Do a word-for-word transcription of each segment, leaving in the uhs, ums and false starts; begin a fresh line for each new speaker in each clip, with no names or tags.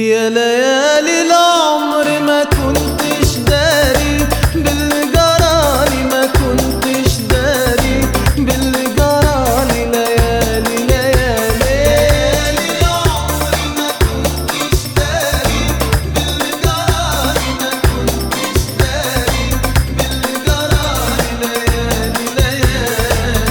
يا ليالي العمر ما كنتش داري باللي جرالي، ما كنتش داري باللي جرالي. ليالي ليالي العمر ما كنتش داري باللي جرالي، ما كنتش داري باللي جرالي. ليالي ليالي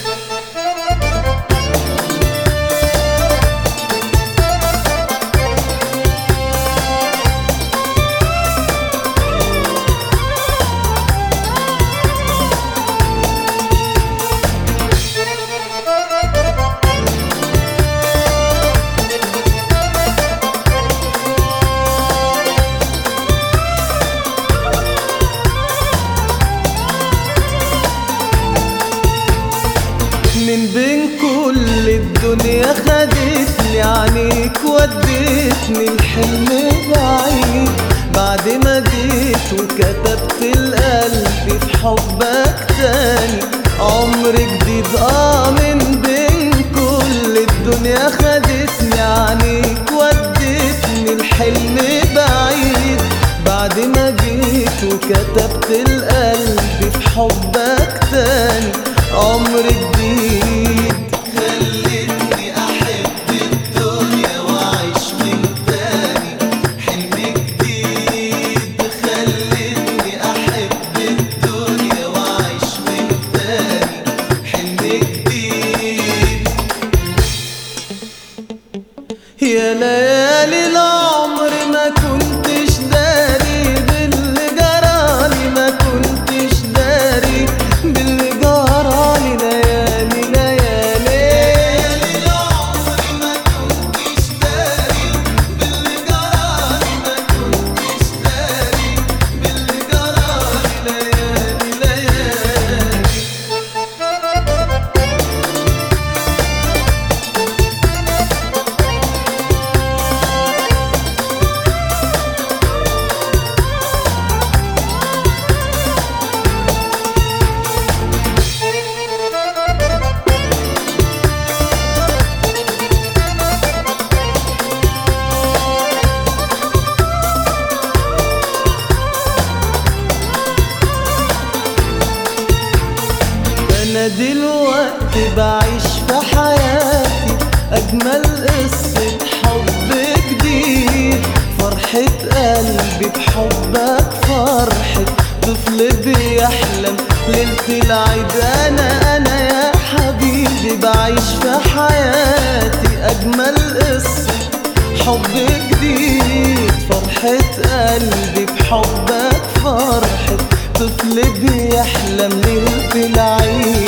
من بين كل الدنيا خدتني عنيك، وديتني الحلم بعيد. بعد ما جيت وكتبت القلب في حبك تاني عمر جديد. اه من بين كل الدنيا خدتني عنيك، وديتني الحلم بعيد. بعد ما جيت وكتبت القلب في حبك تاني عمر جديد. خلتني أحب الدنيا وأعيش من تاني حلم جديد. خلتني أحب الدنيا وأعيش من تاني حلم جديد. يا ليالي العمر ما كنتش داري باللي جرالي، ما كنتش داري باللي جرالي. ليالي ليالي العمر ما كنتش داري باللي جرالي، ما كنتش داري باللي جرالي. ليالي ليالي أنا دلوقتي بعيش في حياتي أجمل قصة حب جديد. فرحة قلبي بحبك فرحة طفل بيحلم ليلة العيد. أنا أنا يا حبيبي بعيش في حياتي أجمل قصة حب جديد. فرحة قلبي بحبك فرحة طفل بيحلم ليلة العيد.